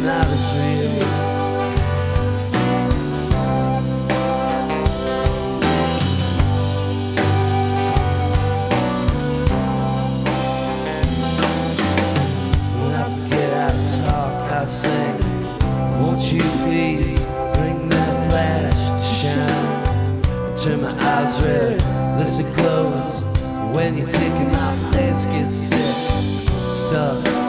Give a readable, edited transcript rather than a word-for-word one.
love is real. I sing, won't you please bring that flash to shine and turn my eyes red, listen close. When you're picking my face gets sick, stuck